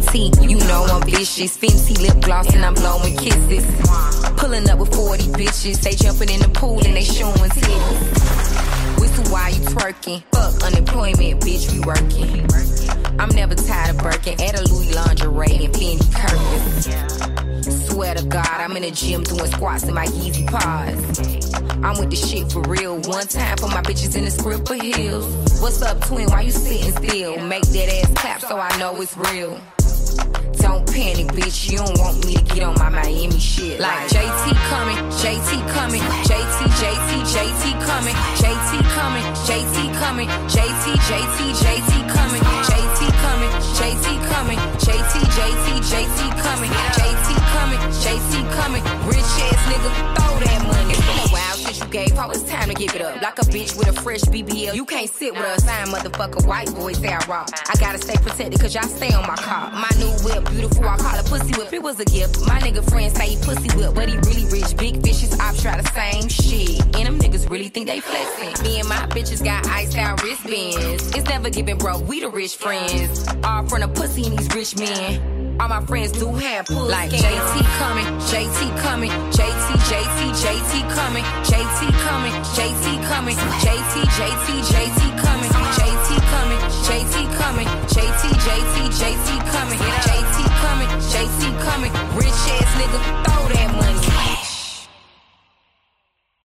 JT, you know I'm vicious. Fenty lip gloss and I'm blowing kisses. Pulling up with 40 bitches. They jumping in the pool and they showing titties. Whistle while you twerking. Fuck unemployment, bitch, we working. I'm never tired of Birkin. At a Louis lingerie and Fendi curtains. Swear to God, I'm in the gym doing squats in my Yeezy paws. I'm with the shit for real. One time for my bitches in the Scripper Hills. What's up, twin? Why you sitting still? Make that ass clap so I know it's real. Don't panic, bitch. You don't want me to get on my Miami shit. Like JT coming, JT coming, JT coming, JT coming, JT coming, JT coming, JT coming, JT coming, JT coming, JT coming, rich ass nigga, throw that money. It's been a while since you gave her, it's time to give it up. Like a bitch with a fresh BBL, you can't sit with us. I ain't motherfucker white boys say I rock. I gotta stay protected cause y'all stay on my car. My new whip, beautiful, I call it pussy whip. It was a gift. My nigga friend say he pussy whip, but he really rich. Big fishes, ops try the same shit. And them niggas really think they flexing. Me and my bitches got iced out wristbands. It's never giving broke, we the rich friends. All from the pussy and these rich men. All my friends do have pull like JT coming, JT coming, JT coming, JT coming, JT coming, JT coming, JT coming, JT coming, JT coming, JT coming, rich ass nigga, throw that money.